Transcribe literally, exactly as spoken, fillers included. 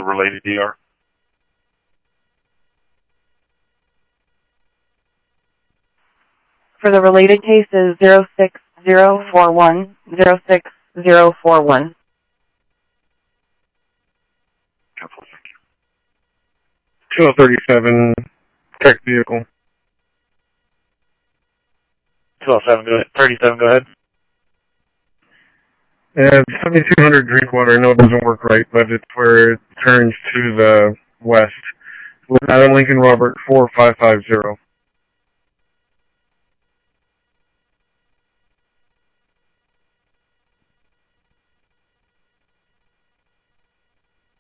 related D R. For the related case is zero six zero four one zero six zero four one. two oh thirty-seven, check vehicle. two oh seven, go ahead. thirty-seven, go ahead. Yeah, seventy-two hundred Drinkwater. I know it doesn't work right, but it's where it turns to the west. Adam Lincoln Robert four five five zero.